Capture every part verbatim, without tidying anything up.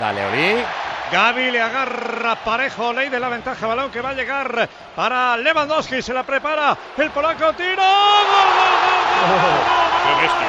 Dale, Ori. Gavi le agarra Parejo, ley de la ventaja, balón que va a llegar para Lewandowski, se la prepara el polaco, tiro, gol, gol, gol, gol, ¡Qué bestia!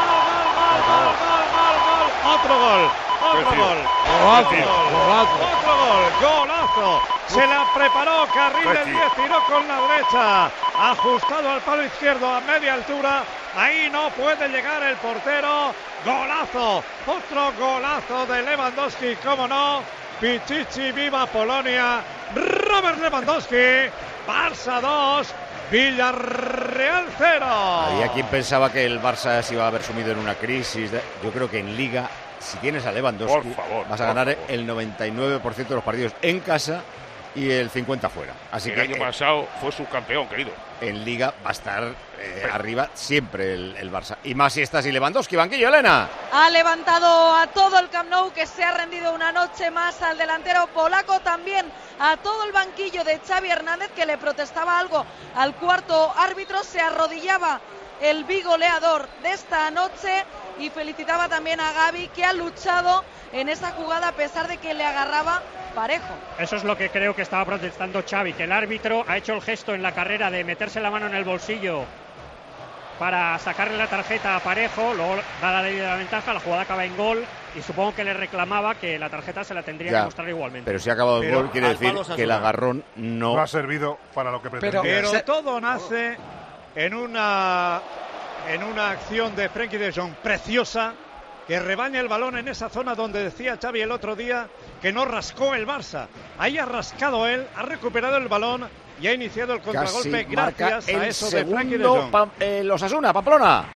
otro gol, otro gol, otro gol, otro gol, golazo, se la preparó, carril del diez, tiró con la derecha, ajustado al palo izquierdo a media altura, ahí no puede llegar el portero, golazo, otro golazo de Lewandowski, cómo no. Pichichi, viva Polonia, Robert Lewandowski, Barça dos, Villarreal cero. Había quien pensaba que el Barça se iba a haber sumido en una crisis. De... Yo creo que en Liga, si tienes a Lewandowski, por favor, vas a ganar favor. el noventa y nueve por ciento de los partidos en casa y el cincuenta por ciento fuera. Así el que año eh, pasado fue subcampeón, querido. En Liga va a estar eh, arriba siempre el, el Barça. Y más si estás y Lewandowski, banquillo, Elena. Ha levantado a todo el Camp Nou, que se ha rendido una noche más al delantero polaco, también a todo el banquillo de Xavi Hernández, que le protestaba algo al cuarto árbitro. Se arrodillaba el bigoleador de esta noche y felicitaba también a Gavi, que ha luchado en esa jugada a pesar de que le agarraba Parejo. Eso es lo que creo que estaba protestando Xavi, que el árbitro ha hecho el gesto en la carrera de meterse la mano en el bolsillo para sacarle la tarjeta a Parejo, luego da la ley de la ventaja, la jugada acaba en gol y supongo que le reclamaba que la tarjeta se la tendría ya, que mostrar igualmente. Pero si ha acabado el gol, quiere decir que el agarrón no... no ha servido para lo que pretendía. Pero, pero se... todo nace en una, en una acción de Frenkie de Jong preciosa, que rebaña el balón en esa zona donde decía Xavi el otro día que no rascó el Barça. Ahí ha rascado él, ha recuperado el balón y ha iniciado el contragolpe gracias a eso de Frenkie de Jong. Pa, eh, los Osasuna, Pamplona.